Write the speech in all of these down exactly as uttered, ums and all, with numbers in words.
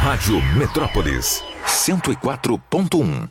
Rádio Metrópolis cento e quatro ponto um.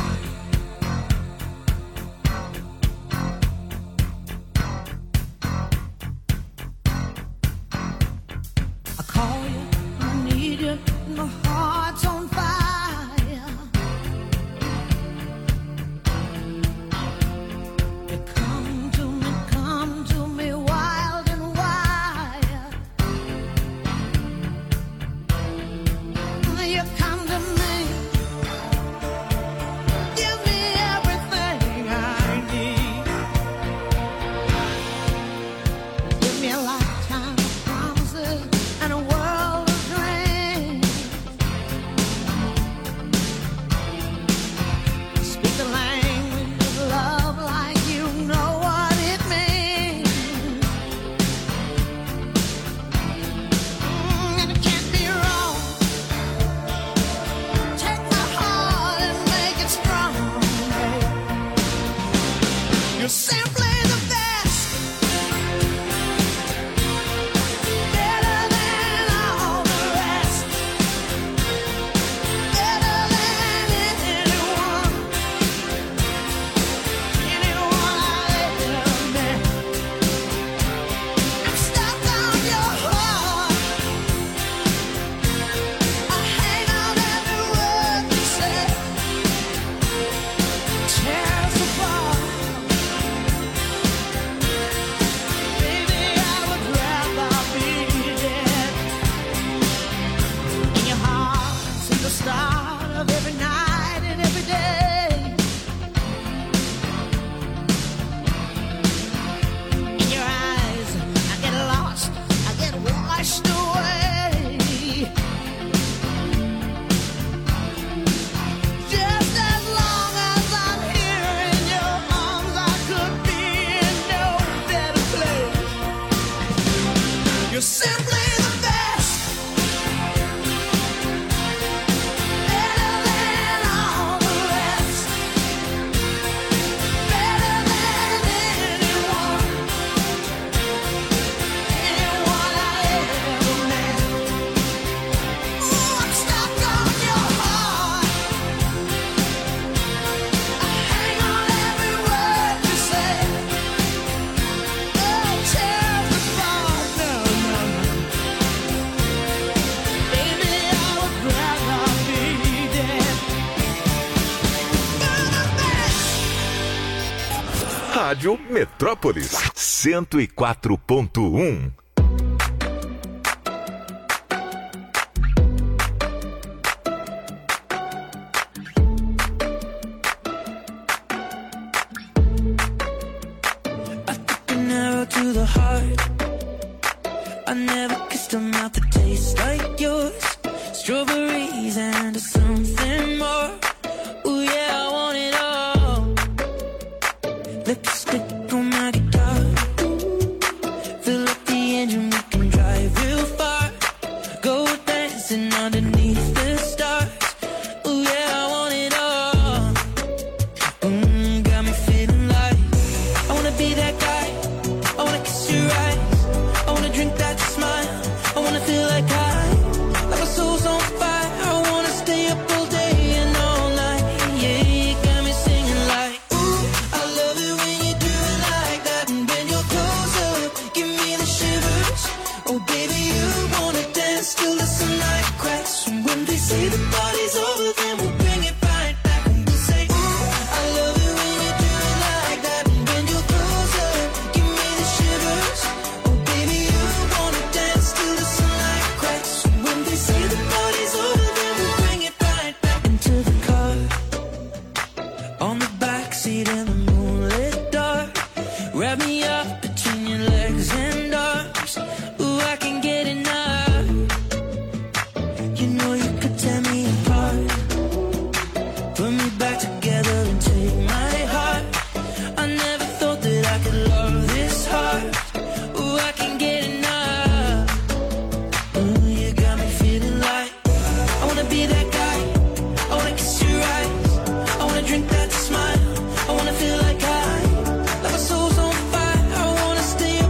Rádio Metrópolis cento e quatro ponto um.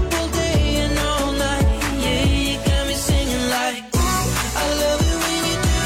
I love it when you do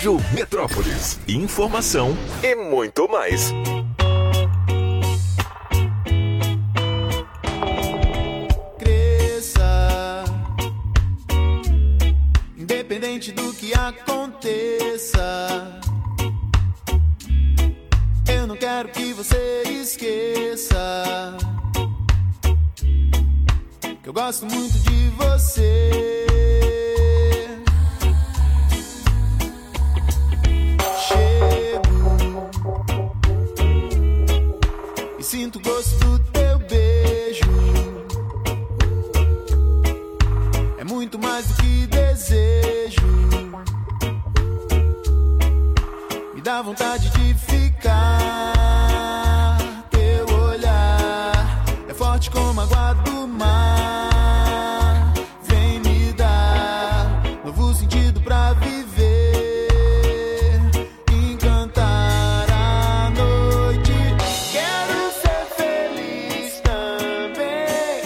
Rádio Metrópolis. Informação e muito mais. Cresça, independente do que aconteça. Eu não quero que você esqueça que eu gosto muito de você. Chego e sinto o gosto do teu beijo. É muito mais do que desejo. Me dá vontade de ficar. Teu olhar é forte como a água do mar. Vem me dar novo sentido pra viver, encantar a noite. Quero ser feliz também,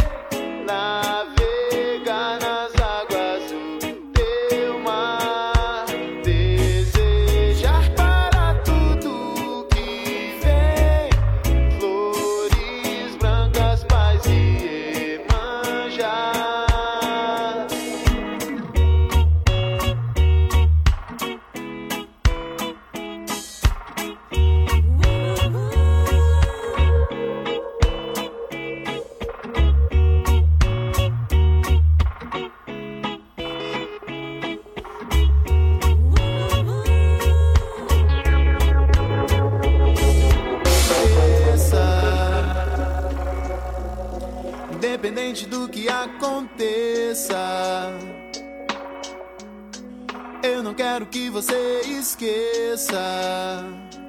navegar nas águas do teu mar, desejar para tudo que vem, flores brancas, paz e Iemanjá. Independente do que aconteça, eu não quero que você esqueça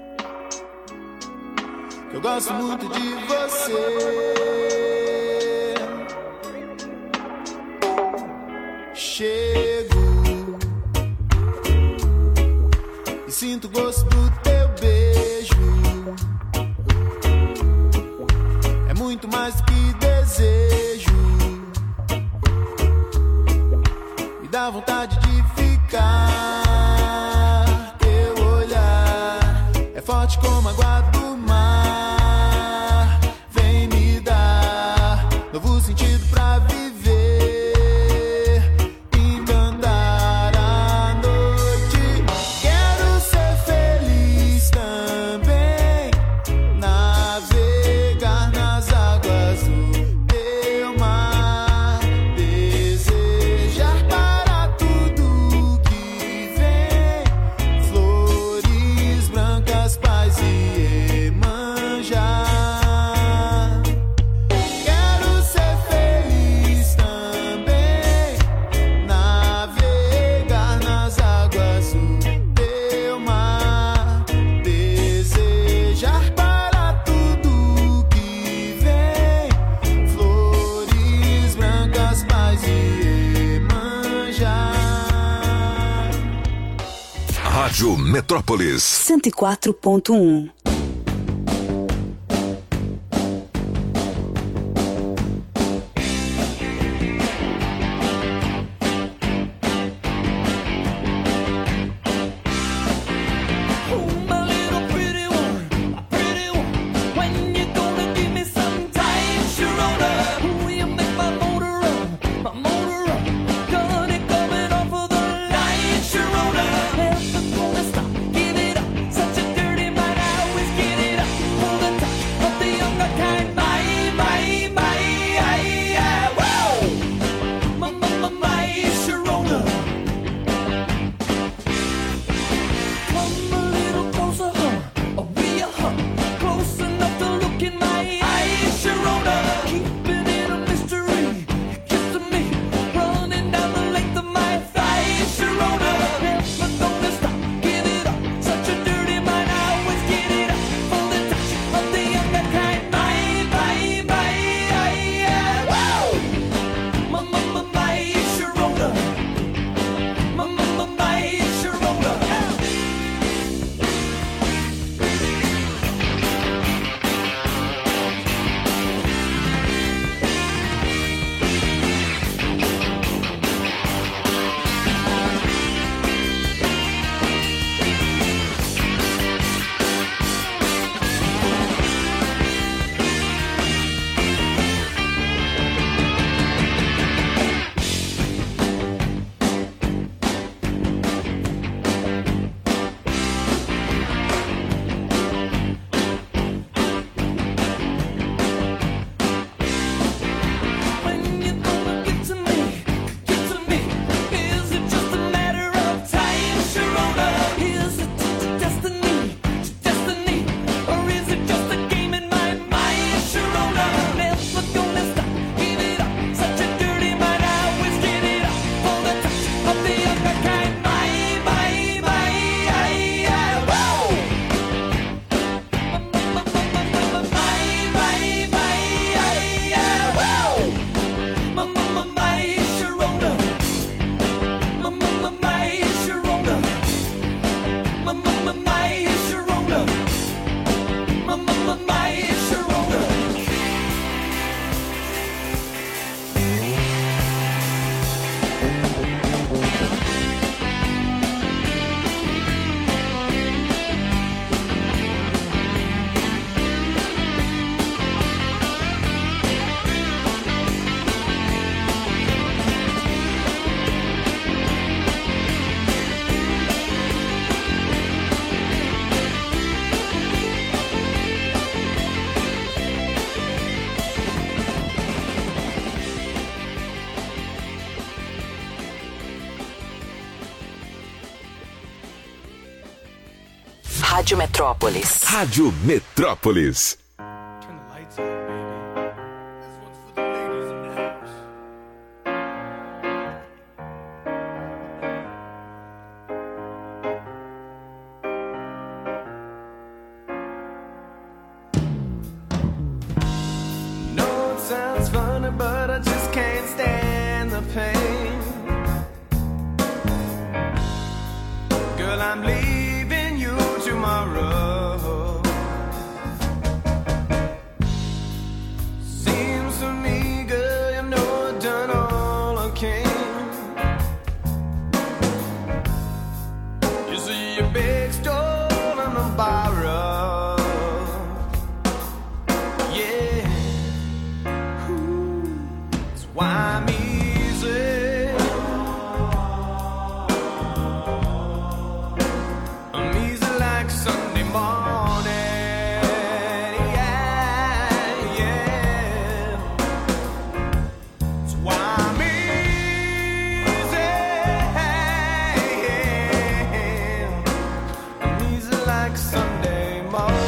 que eu gosto muito de você. Chego e sinto o gosto do teu beijo. É muito mais do que desejo. Me dá vontade de ficar. Teu olhar é forte como a água do mar. Vem me dar novo sentido pra viver, encantar a noite. Quero ser feliz também, navegar nas águas do teu mar, desejar para tudo que vem, flores brancas, paz e Iemanjá. Quero ser feliz também, navegar nas águas do teu mar, desejar para tudo que vem, flores brancas, paz e Iemanjá. Rádio Metrópolis. cento e quatro ponto um. My little pretty one, my pretty one, when you gonna give me some time, Sharona? Will you make my motor run, my motor run? Got it coming off of the line, Sharona. Never gonna stop, give it up, such a dirty mind, I Rádio Metrópolis. Rádio Metrópolis. Turn the lights out, baby. This one's for the ladies in the house. No, it sounds funny, but I just can't stand the pain. Girl, I'm leaving you tomorrow. Seems to me, girl, you know I've done all I can. You see your big store and a borrow. Yeah. Ooh, that's why I'm easy. I'm easy like Sunday morning. Yeah, yeah. That's why I'm easy. I'm easy like Sunday morning.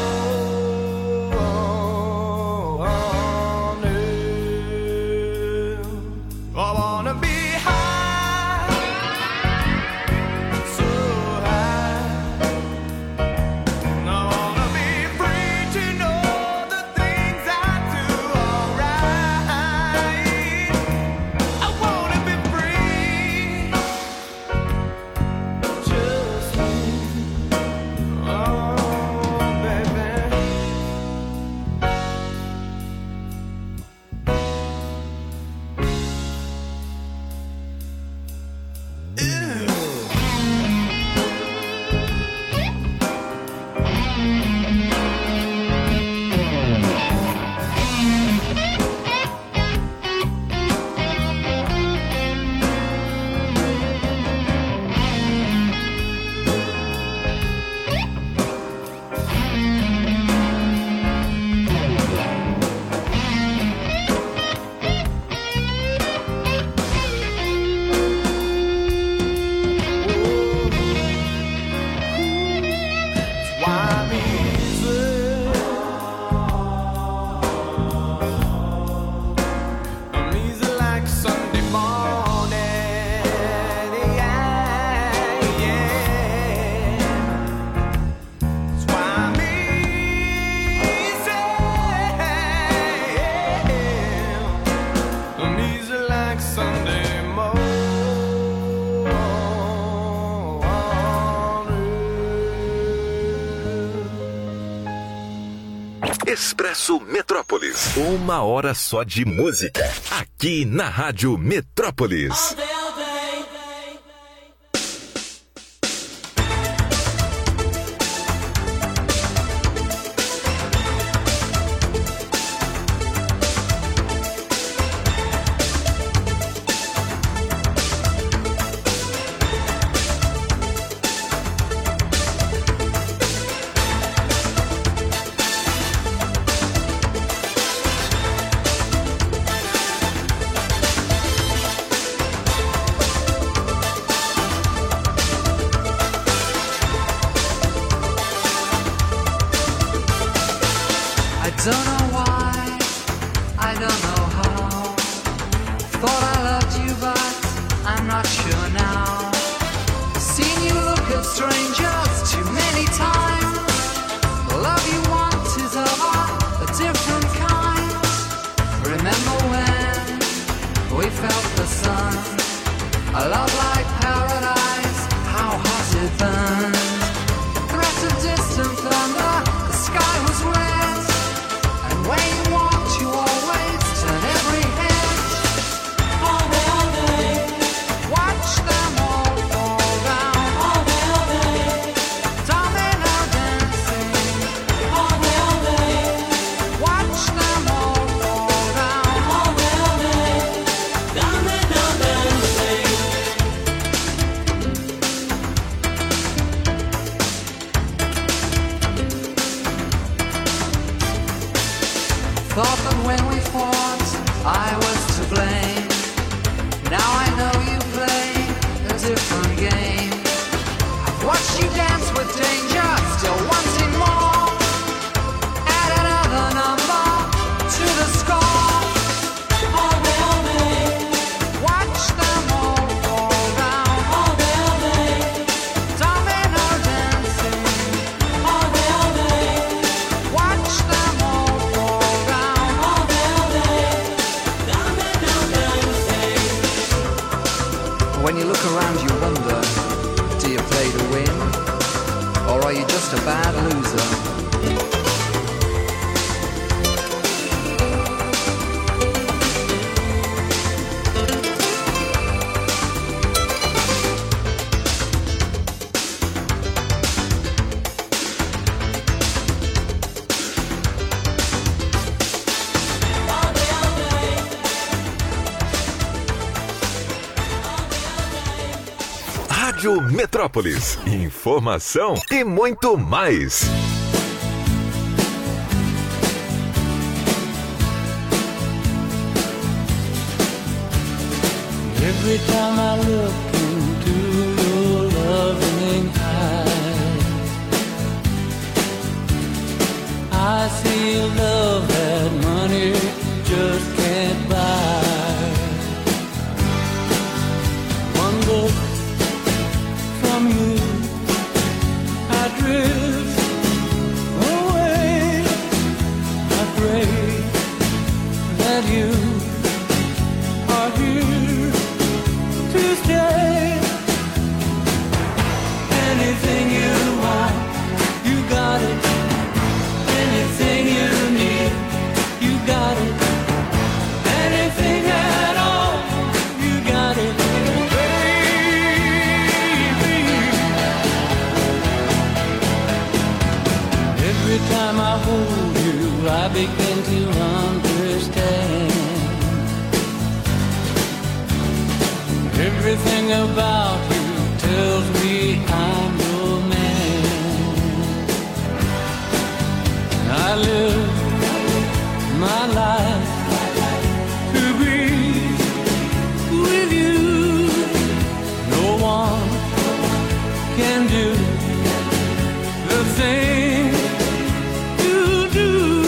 I wanna be high, so high. I wanna be free to know the things I do alright. I wanna be free, just me. Oh, baby. Expresso Metrópolis. Uma hora só de música. Aqui na Rádio Metrópolis. Don't know why, I don't know how. Thought I loved you, but I'm not sure now. Seen you look at strangers too many times. The love you want is of a different kind. Remember when we felt the sun? A love like paradise, how hot it burned. The threat of distant thunder, the sky was red. When you want, you always turn every head. All day, all day. Watch them all fall down. All day, all day. Domino dancing. All day, all day. Watch them all fall down. All day, all day. Domino dancing. When you look around you wonder, do you play to win? Or are you just a bad loser? Rádio Metrópolis, informação e muito mais. Every time I look into your loving eyes, I see a love that money just can't buy. One look from you, I drift away. I pray that you are here to stay. Anything you want, you got it. Anything you need, you got it. Anything at all, you got it. Every time I hold you, I begin to understand. Everything about you tells me I'm your man. I live my life to be with you. No one can do the thing you do.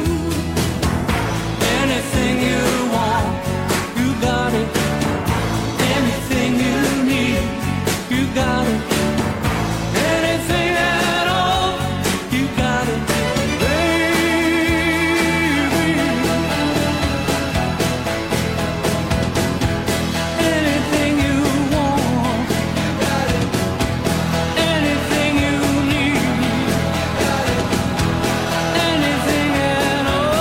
Anything you want, you got it. Anything you need, you got it. Anything at all, you got it, baby. Anything you want, you got it. Anything you need, you got it. Anything at all.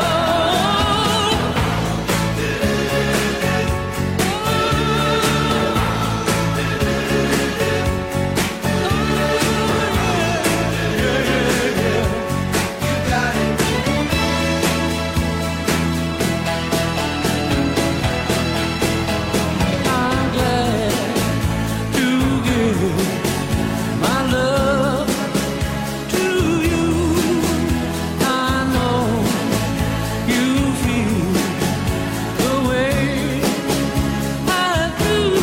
I'm glad to give my love to you. I know you feel the way I do.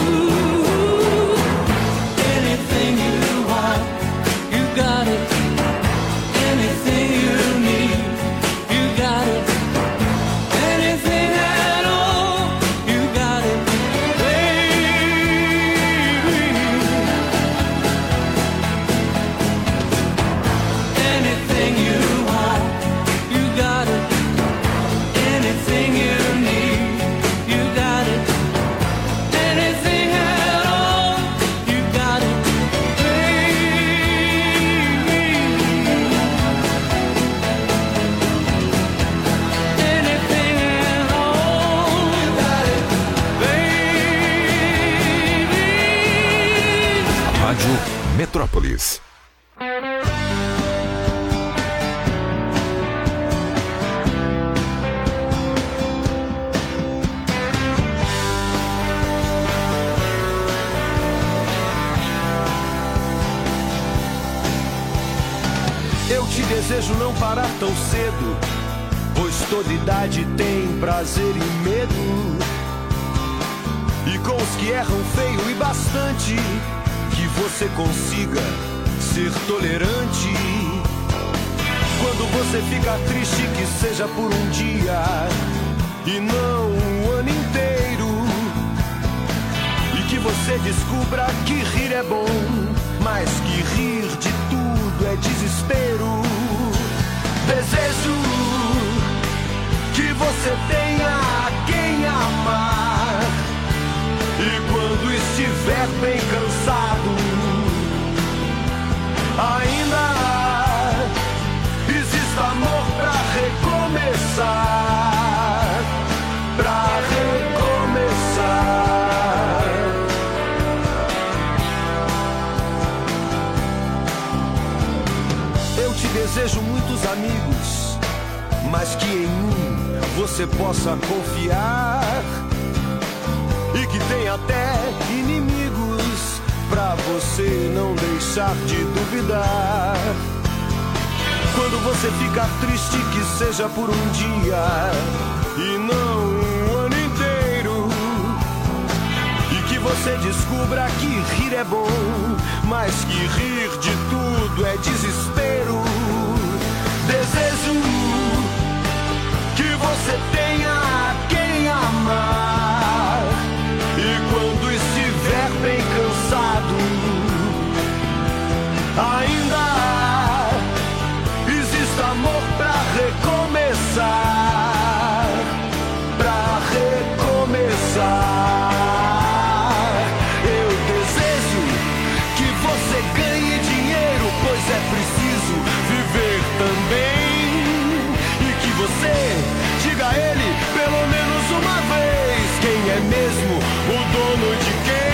Anything you want, you got it. Anything you need, you got it. Anything at all, you got it, baby. Anything you want, you got it. Anything you need, you got it. Anything at all, you got it, baby. Anything at all, you got it, baby. Rádio Metrópolis. Eu te desejo não parar tão cedo, pois toda idade tem prazer e medo. E com os que erram feio e bastante, que você consiga ser tolerante. Quando você fica triste, que seja por um dia e não um ano inteiro. E que você descubra que rir é bom, mas que rir de tudo é desespero. Desejo que você tenha a quem amar, e quando isso estiver bem cansado, ainda existe amor pra recomeçar, pra recomeçar. Eu te desejo muitos amigos, mas que em um você possa confiar, e que tem até inimigos pra você não deixar de duvidar. Quando você ficar triste, que seja por um dia e não um ano inteiro, e que você descubra que rir é bom, mas que rir de tudo é desespero. Desejo que você tenha quem amar, e quando estiver bem cansado, ainda existe amor pra recomeçar, pra recomeçar. Eu desejo que você ganhe dinheiro, pois é preciso viver também, e que você diga a ele pelo menos uma vez quem é mesmo o dono de quem.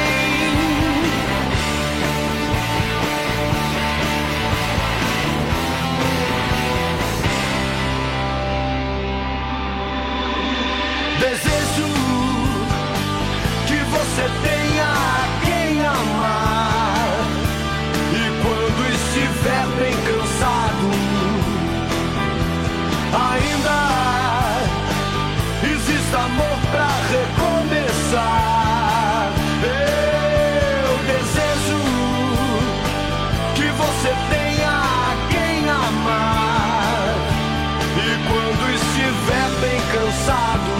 Desejo que você tenha quem amar, e quando estiver bem cansado, ainda existe amor pra recomeçar. Eu desejo que você tenha quem amar, e quando estiver bem cansado,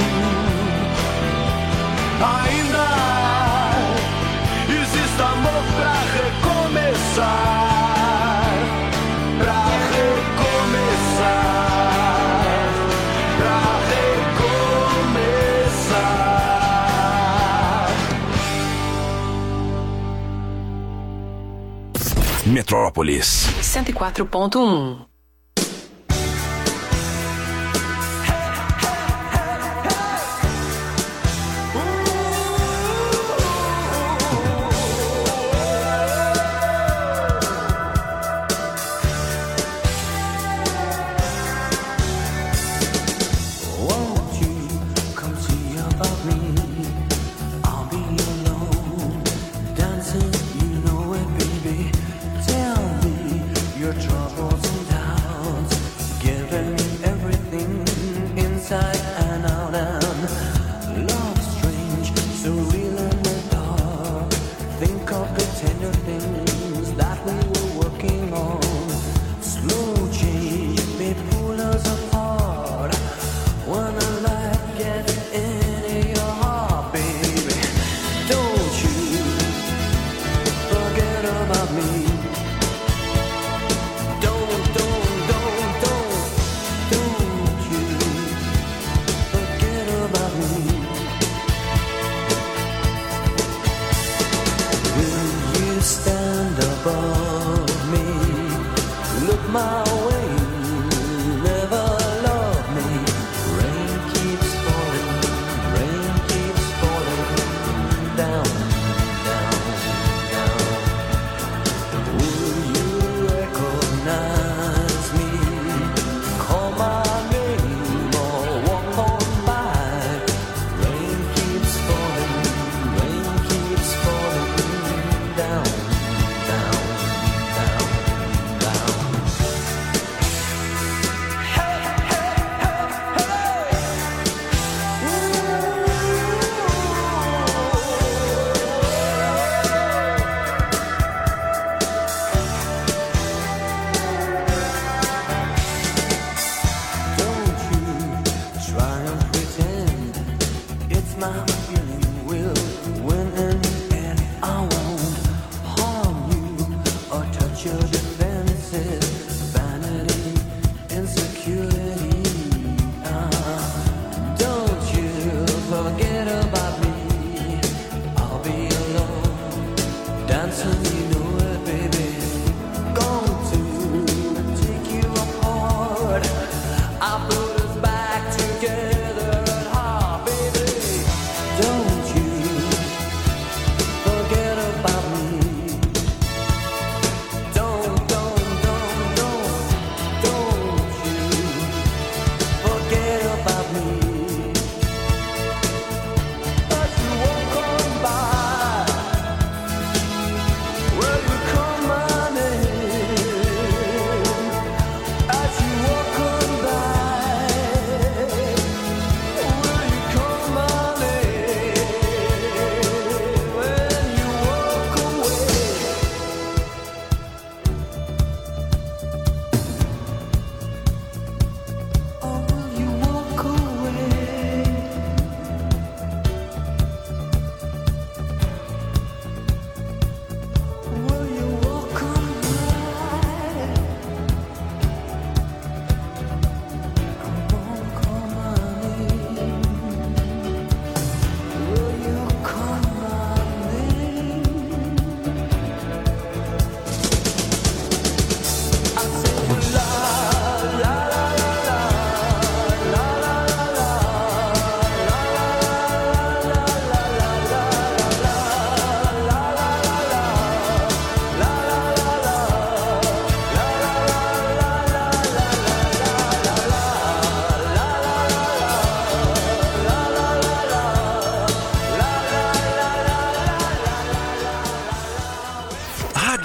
ainda existe amor pra recomeçar, pra recomeçar, pra recomeçar. Metrópolis cento e quatro ponto um. Dancing, you know it, baby. Tell me your troubles and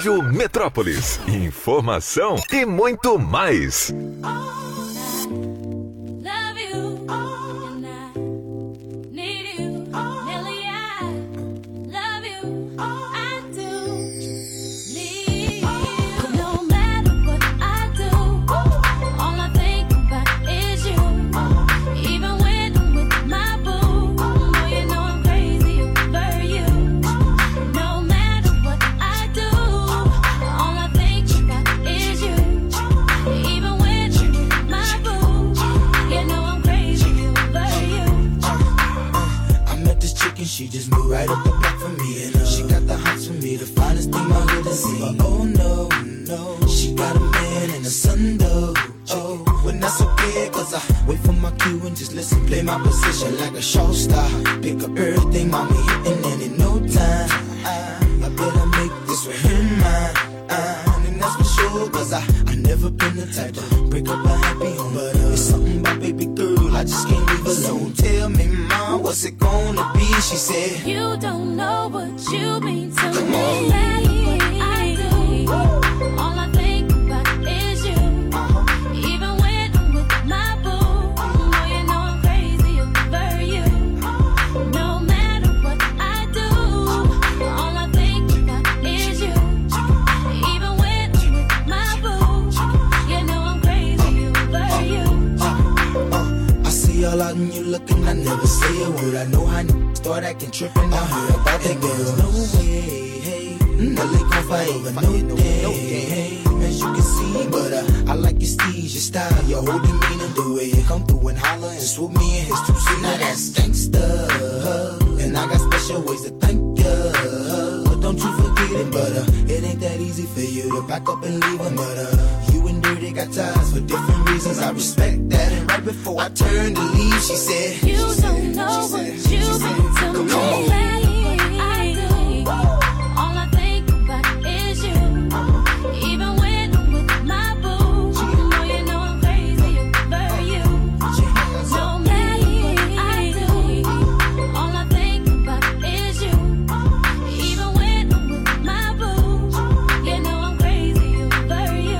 Rádio Metrópolis. Informação e muito mais. She just moved right up the block for me, and uh, she got the hots for me, the finest thing my hood has seen. Oh no, no, she got a man and a son though. Oh, when that's okay, cause I wait for my cue and just listen, play my position like a show star. Pick up everything, mommy hitting, and in no time, I, I better make this with him mine. Uh, and that's for sure, cause I, I never been the type to break up a happy home. But uh, it's something about baby girl, I just can't leave alone. Tell me, mom, what's it gonna be? She said, you don't know what you mean to Come me. on. No matter what I do, all I think about is you. uh-huh. Even when I'm with my boo, boy, you know I'm crazy over you. No matter what I do, all I think about is you. Even when I'm with my boo, you know I'm crazy over you. Uh, uh, I see y'all out and you looking, I never say a word. I know how n- start acting trippin', I heard about that girl. No way, hey, no they gon' fight over no day, hey, as you can see. But uh, I like your steez, your style, your whole demeanor, the way you come through and holler and swoop me in his two seat. Now that's gangsta, and I got special ways to thank ya. But don't you forget it, but uh, it ain't that easy for you to back up and leave him. But uh, you and Dirty got ties for different reasons. I respect that. And right before I turned to leave, she said, You she don't said, know she what said, you she mean said, to come me. on. No matter what I do, all I think about is you. Even when I'm with my boo, boy, you know I'm crazy over you. No matter what I do, all I think about is you. Even when I'm with my boo, you know I'm crazy over you.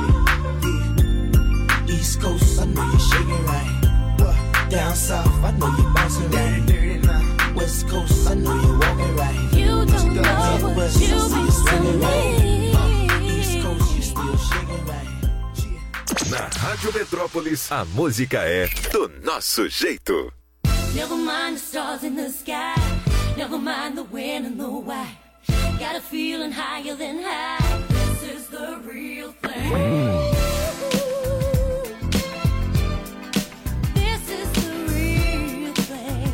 East Coast, I know you're shaking right. Down south, I know you're bouncing right. West Coast, I know you're walking right. You don't know what you mean to me. East Coast, you still shaking right. Na Rádio Metrópolis, a música é do nosso jeito. Never mind the stars in the sky. Never mind the when and the why. Got a feeling higher than high. This is the real thing. This is the real thing.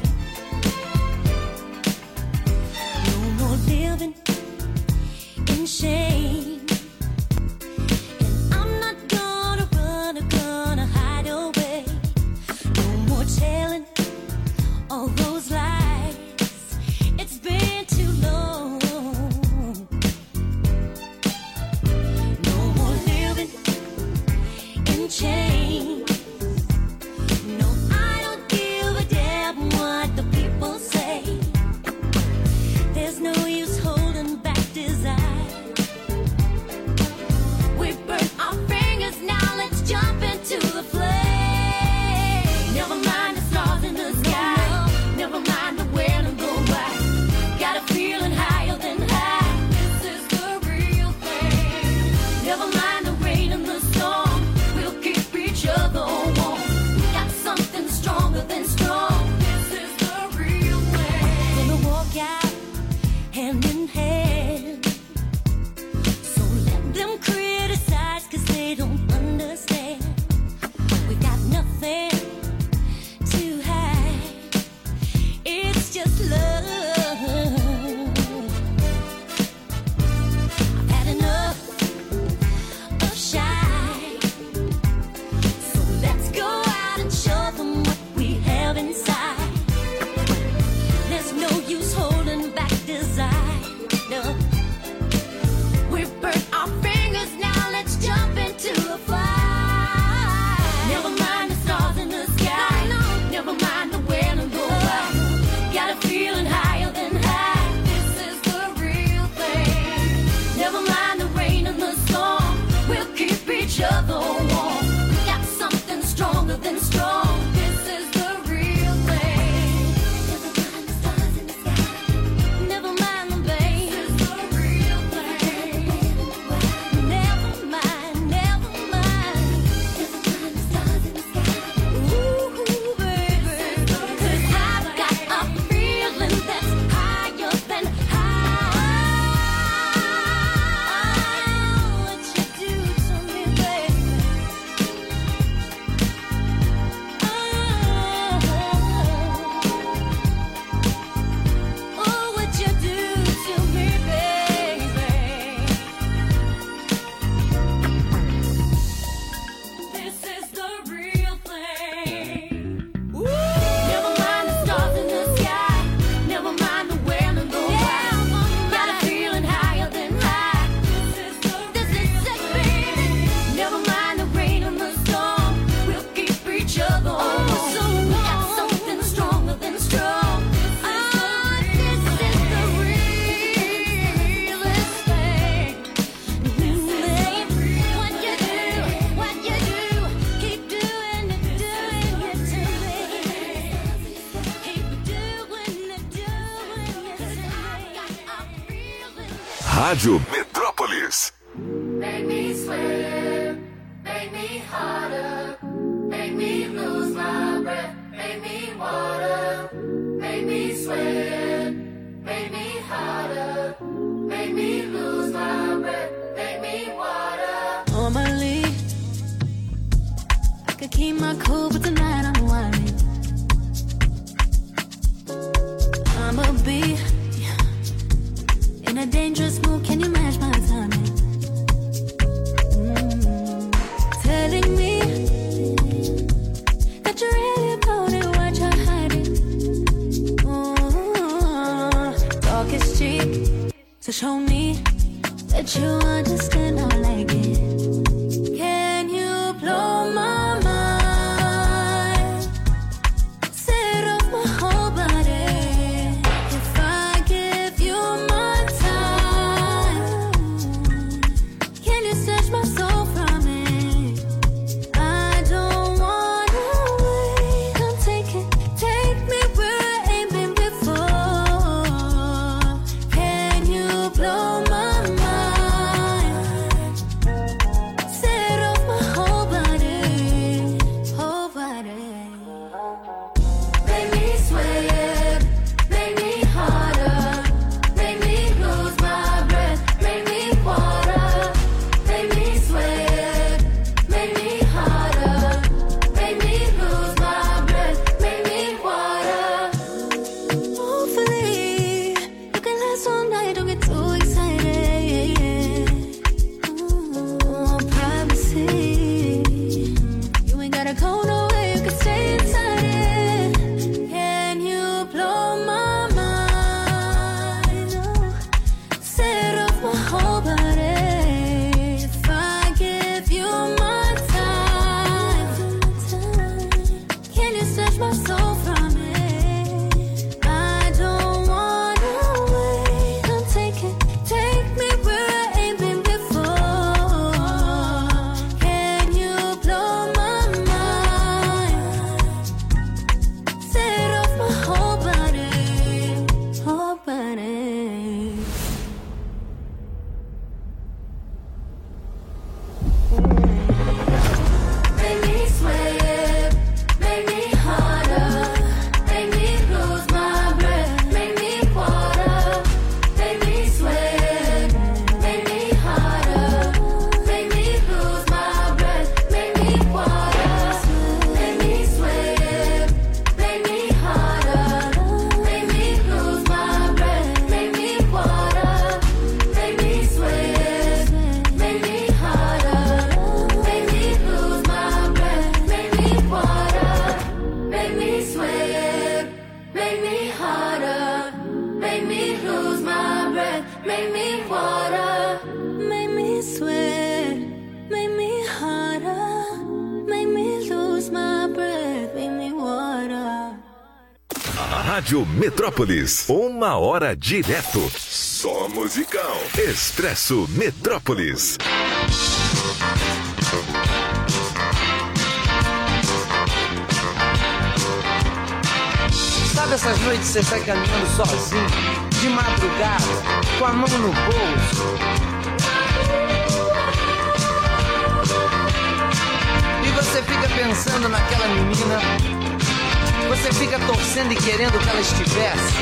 No more living in shame. And I'm not gonna run or gonna hide away. No more telling all those lies. It's been too long. No more living in chains. No, I don't give a damn what the people say. There's no use holding back desire. We burnt our fingers, now let's jump into the flame. Never mind the stars in the sky. Never mind the when and the why. Got a feeling higher than high. This is the real thing. Never mind the rain and the storm. We'll keep each other warm. Got something stronger than strong. This is the real thing. Gonna walk out hand in hand. So let them criticize, cause they don't understand. We got nothing to hide. It's just love. I've had enough of shy. So let's go out and show them what we have inside. There's no use holding back desire. No. Rádio Metrópolis. Make me sweat, make me harder, make me lose my breath, make me water, make me sweat, make me harder, make me lose my breath, make me water. Normally, I could keep my cool, but tonight I'm whining. I'ma be in a dangerous mood, can you match my timing? Mm, telling me that you really about it, what you're hiding. Mm, talk is cheap, so show me that you understand how I like it. Can you blow my mind? Set off my whole body. If I give you my time, can you snatch my soul from me? I don't wanna wait. Come take it, take me where I ain't been before. Can you blow my mind? Set off my whole body, whole body. Make me sweat, make me harder, make me lose my breath, make me water, make me sweat, make me harder, make me lose my breath, make me water. Hopefully, you can last all night, don't get too excited. Ooh, privacy. You ain't gotta go nowhere, you can stay inside it. Can you blow my mind? Oh, set off my whole body. If I give you my time, can you snatch my soul from me? I don't wanna wait. Come take it, take me where I ain't been before. Can you blow my mind? Set off my whole body, whole body. Make me sweat, make me harder, make me lose my breath, make me water, make me sweat, make me harder, make me lose my breath, make me water, make me sweat, make me harder, make me lose my breath, make me water, make me sweat, make me harder, make me lose my breath, make me water, make me sweat, make me harder, make me lose my breath, make me water. Make me sweat, make me harder, make me lose my breath, make me water. Rádio Metrópolis, uma hora direto. Só musical. Expresso Metrópolis. Sabe essas noites que você sai caminhando sozinho, de madrugada, com a mão no bolso? E você fica pensando naquela menina, você fica torcendo e querendo que ela estivesse.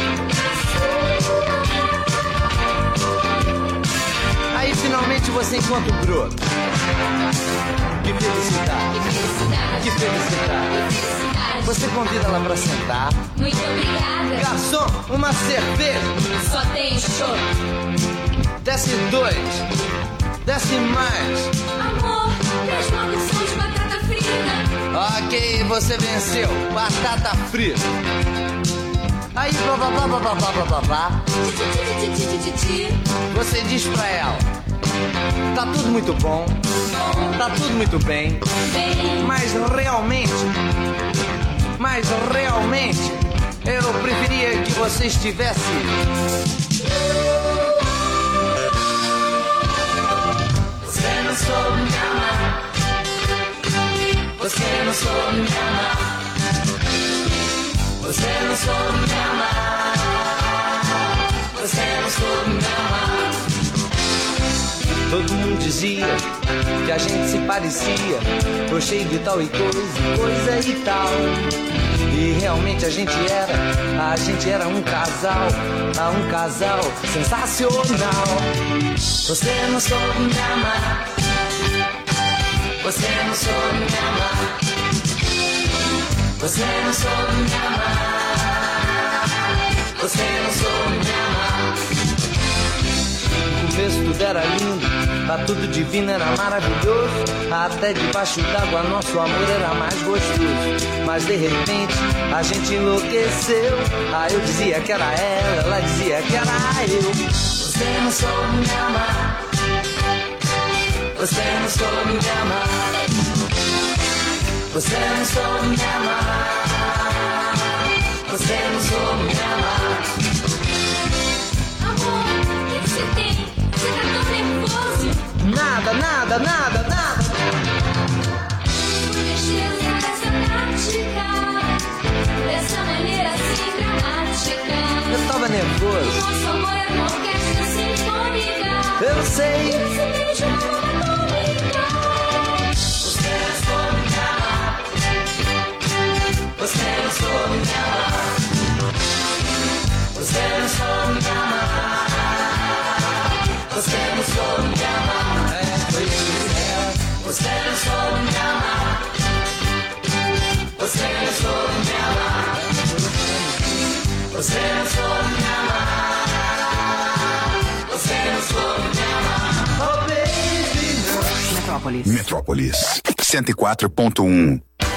Aí finalmente você encontra o broto. Que felicidade, que felicidade. Você convida ela pra sentar. Muito obrigada. Garçom, uma cerveja. Só tem chopp. Desce dois, desce mais. Amor, traz uma porção de batata frita. Ok, você venceu. Batata frita. Aí, blá blá blá blá blá blá blá blá blá. Você diz pra ela: tá tudo muito bom, tá tudo muito bem, mas realmente, mas realmente, eu preferia que você estivesse. Você não soube me amar. Você não soube me amar. Você não soube me amar. Você não soube me amar. Todo mundo dizia que a gente se parecia, tô cheio de tal e coisa, coisa e tal. E realmente a gente era, a gente era um casal, ah, um casal sensacional. Você não soube me amar, você não soube me amar, você não soube me amar, você não soube me amar. No começo tudo era lindo, tá tudo divino, era maravilhoso. Até debaixo d'água nosso amor era mais gostoso. Mas de repente a gente enlouqueceu. Ah, eu dizia que era ela, ela dizia que era eu. Você não soube me amar, você não soube me amar, você não soube me amar, você não soube me amar. Amor, o que que você tem? Você tá tão nervoso. Nada, nada, nada, nada. Por deixar essa prática, dessa maneira assim dramática. Eu tava nervoso. Nosso amor é uma orquestra sinfônica. Eu sei. Você beijo uma bomba atômica. Você não soube me amar, você não soube me amar, você não soube me amar, você não soube me amar. É, pois é. Você não soube me amar, você não soube me amar, você não soube me amar, você não soube me amar. Oh baby, no. Metrópolis. Metrópolis cento e quatro ponto um.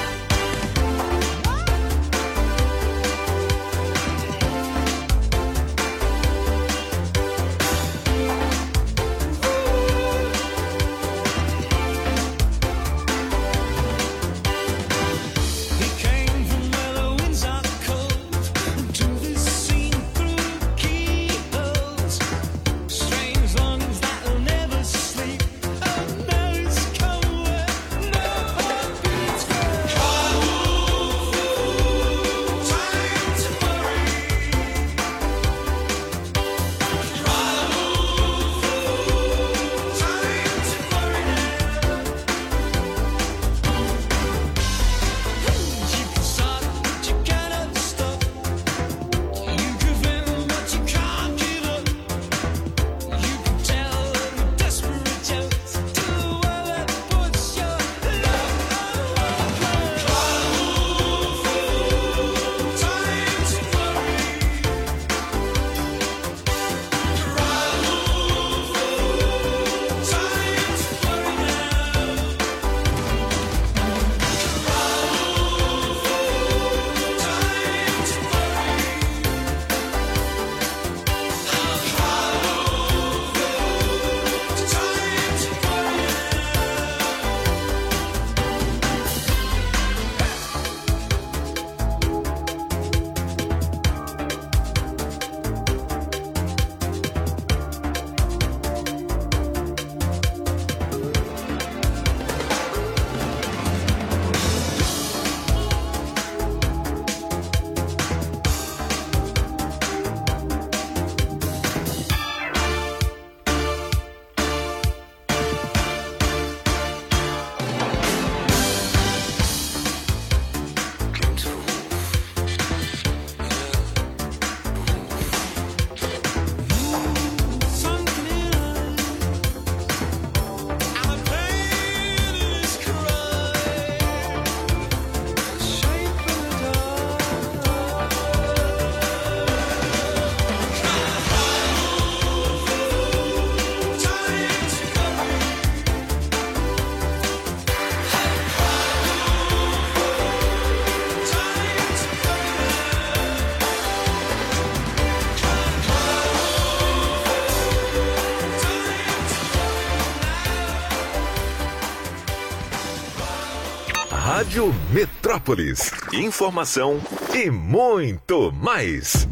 Rádio Metrópolis. Informação e muito mais.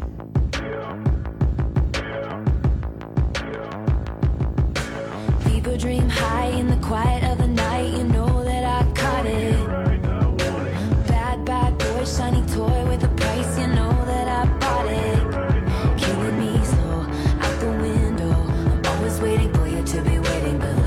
People dream high in the quiet of the night. You know that I caught it. Bad, bad boy, shiny toy with a price. You know that I bought it. Killing me slow, out the window. I'm always waiting for you to be waiting, but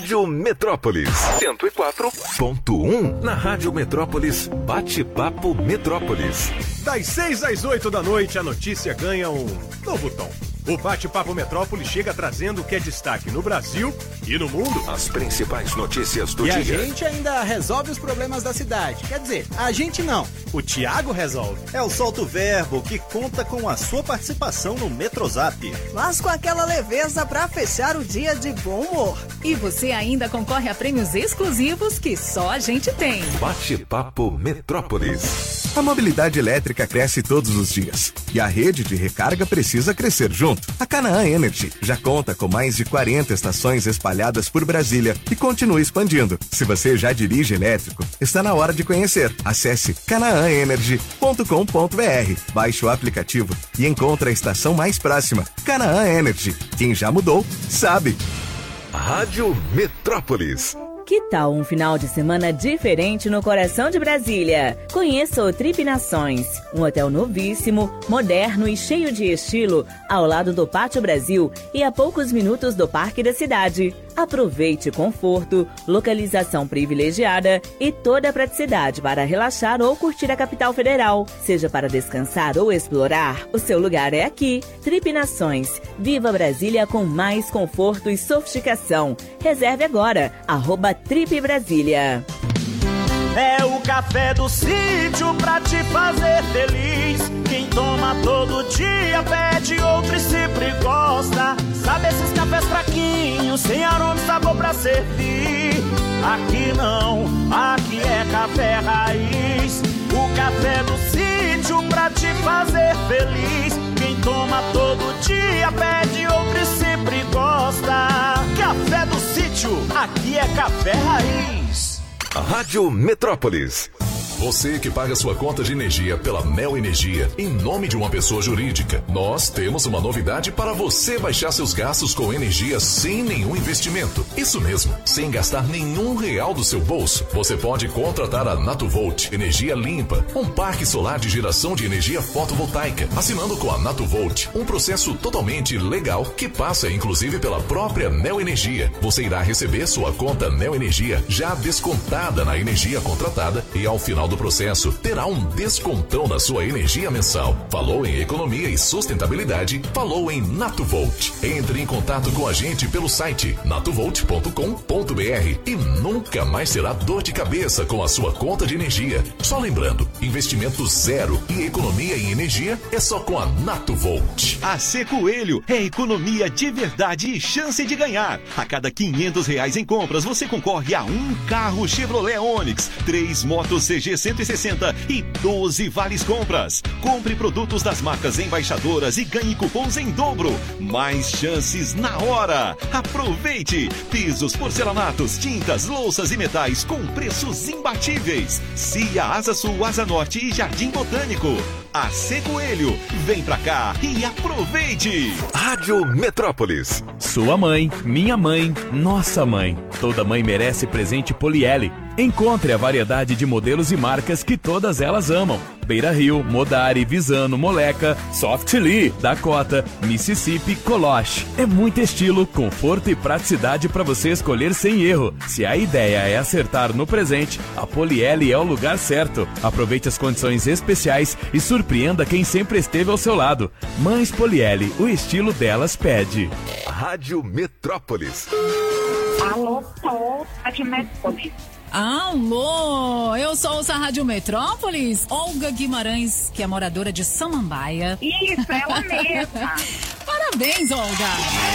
Rádio Metrópolis cento e quatro ponto um. Na Rádio Metrópolis, Bate-Papo Metrópolis. Das seis às oito da noite, a notícia ganha um novo tom. O Bate-Papo Metrópolis chega trazendo o que é destaque no Brasil e no mundo. As principais notícias do e dia. E a gente ainda resolve os problemas da cidade. Quer dizer, a gente não. O Thiago resolve. É o Solta o Verbo, que conta com a sua participação no Metrozap. Mas com aquela leveza pra fechar o dia de bom humor. E você ainda concorre a prêmios exclusivos que só a gente tem. Bate-Papo Metrópolis. A mobilidade elétrica cresce todos os dias e a rede de recarga precisa crescer junto. A Canaã Energy já conta com mais de quarenta estações espalhadas por Brasília e continua expandindo. Se você já dirige elétrico, está na hora de conhecer. Acesse canaã energy ponto com ponto b r, baixe o aplicativo e encontre a estação mais próxima. Canaã Energy. Quem já mudou, sabe. Rádio Metrópolis. Que tal um final de semana diferente no coração de Brasília? Conheça o Trip Nações, um hotel novíssimo, moderno e cheio de estilo, ao lado do Pátio Brasil e a poucos minutos do Parque da Cidade. Aproveite conforto, localização privilegiada e toda a praticidade para relaxar ou curtir a capital federal. Seja para descansar ou explorar, o seu lugar é aqui. Trip Nações. Viva Brasília com mais conforto e sofisticação. Reserve agora, arroba Trip Brasília. É o café do sítio pra te fazer feliz. Quem toma todo dia pede outro e sempre gosta. Sabe esses cafés fraquinhos, sem aroma e sabor pra servir? Aqui não, aqui é café raiz. O café do sítio pra te fazer feliz. Quem toma todo dia pede outro e sempre gosta. Café do sítio, aqui é café raiz. Rádio Metrópolis. Você que paga sua conta de energia pela Neo Energia em nome de uma pessoa jurídica, nós temos uma novidade para você baixar seus gastos com energia sem nenhum investimento. Isso mesmo, sem gastar nenhum real do seu bolso. Você pode contratar a Natuvolt Energia Limpa, um parque solar de geração de energia fotovoltaica, assinando com a Natuvolt, um processo totalmente legal que passa inclusive pela própria Neo Energia. Você irá receber sua conta Neo Energia já descontada na energia contratada e ao final do processo terá um descontão na sua energia mensal. Falou em economia e sustentabilidade, falou em Natuvolt. Entre em contato com a gente pelo site natuvolt ponto com ponto b r e nunca mais terá dor de cabeça com a sua conta de energia. Só lembrando, investimento zero e economia em energia é só com a Natuvolt. A C Coelho é economia de verdade e chance de ganhar. A cada quinhentos reais em compras você concorre a um carro Chevrolet Onix, três motos C G cento e sessenta e doze vales compras. Compre produtos das marcas embaixadoras e ganhe cupons em dobro. Mais chances na hora. Aproveite! Pisos, porcelanatos, tintas, louças e metais com preços imbatíveis. Cia, Asa Sul, Asa Norte e Jardim Botânico. A C Coelho, vem pra cá e aproveite! Rádio Metrópolis. Sua mãe, minha mãe, nossa mãe. Toda mãe merece presente Poliele. Encontre a variedade de modelos e marcas que todas elas amam. Beira Rio, Modari, Visano, Moleca, Softly, Dakota, Mississippi, Coloche. É muito estilo, conforto e praticidade para você escolher sem erro. Se a ideia é acertar no presente, a Poliele é o lugar certo. Aproveite as condições especiais e surpreenda quem sempre esteve ao seu lado. Mães Poliele, o estilo delas pede. Rádio Metrópolis. Alô, sou Rádio Metrópolis. Alô, eu sou a Rádio Metrópolis, Olga Guimarães, que é moradora de Samambaia. Isso, ela mesma. Parabéns, Olga.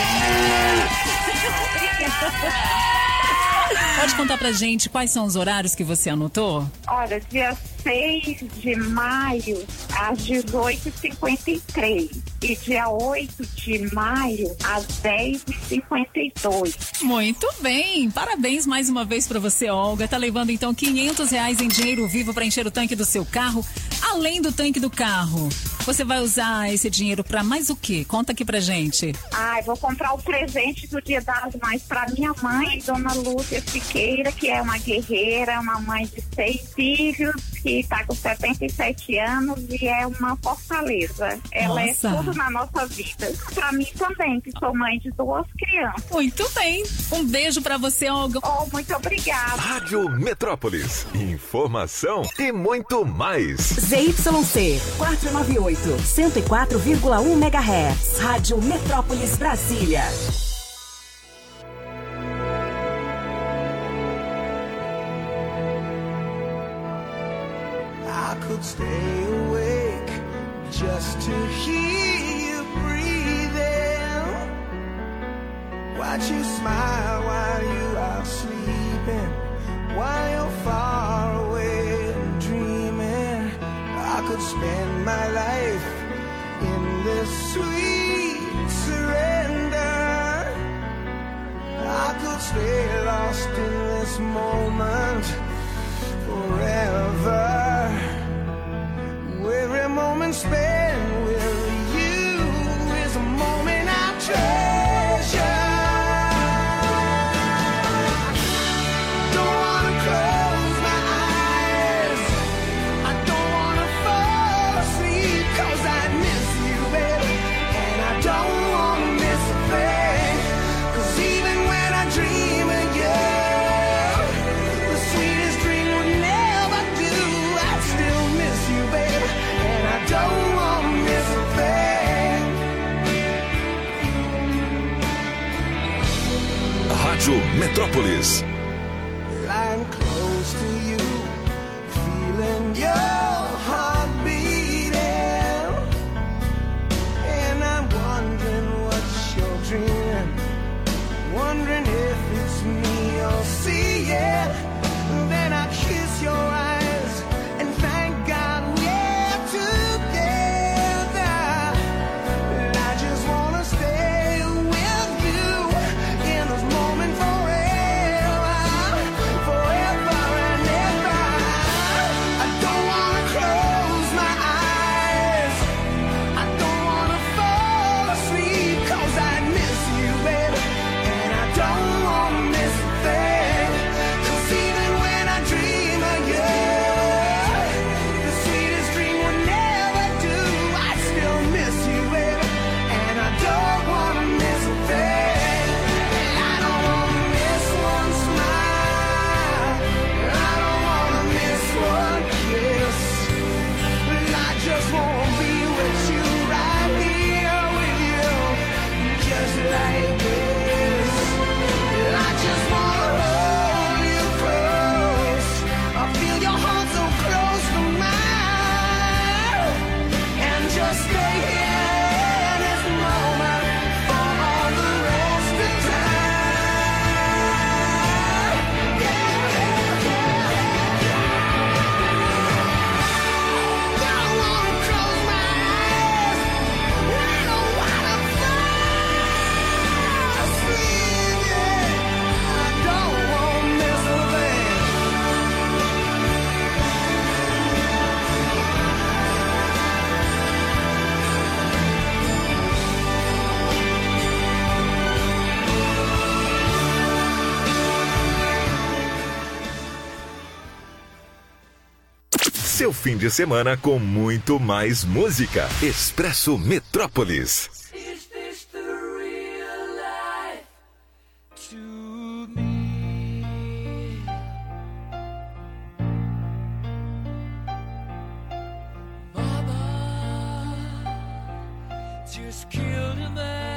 Pode contar pra gente quais são os horários que você anotou? Olha, dia seis de maio, às dezoito e cinquenta e três. E dia oito de maio, às dez e cinquenta e dois. Muito bem, parabéns mais uma vez pra você, Olga. Tá levando então quinhentos reais em dinheiro vivo pra encher o tanque do seu carro, além do tanque do carro. Você vai usar esse dinheiro pra mais o quê? Conta aqui pra gente. Ai, vou comprar o presente do Dia das Mães pra minha mãe, Dona Lúcia Siqueira, que é uma guerreira, uma mãe de seis filhos, que tá com setenta e sete anos e é uma fortaleza. Ela Nossa. é tudo na nossa vida. Pra mim também, que sou mãe de duas crianças. Muito bem. Um beijo pra você, Olga. Oh, muito obrigada. Rádio Metrópolis. Informação e muito mais. Z Y C quatrocentos e noventa e oito, cento e quatro vírgula um megahertz. Rádio Metrópolis Brasília. I could stay awake just to hear you breathing. Watch you smile while you are sleeping, while you're far away and dreaming. I could spend my life in this sweet surrender. I could stay lost in this moment forever. Every moment spent with you is a moment I treasure. Don't wanna close my eyes, I don't wanna fall asleep, 'cause I miss you, baby, and I don't wanna miss a thing. 'Cause even when I dream of you, the sweetest dream would never do. I still miss you, baby, and I don't want to miss a thing. Rádio Metrópolis. Lying close to you, feeling your heart beating, and I'm wondering what you're dreaming, wondering if it's me you're seeing. Then I kiss your eyes and thank God we're together. And I just wanna stay with you in this moment forever, forever and ever. I don't wanna close my eyes, I don't wanna fall asleep, 'cause I miss you, baby, and I don't wanna miss a thing. 'Cause even when I dream of you, the sweetest dream will never do. I still miss you, baby, and I don't wanna miss a thing. And I don't wanna miss one smile, I don't wanna miss one kiss. I just wanna be with you, right here with you, just like this. I just wanna hold you close, I feel your heart so close to mine, and just stay here in this moment for all the rest of time. Don't wanna close my eyes, I don't wanna fall asleep, yeah. I don't wanna miss a thing. Seu fim de semana com muito mais música. Expresso Metrópolis. Is this the real life to me? Mama just killed a man.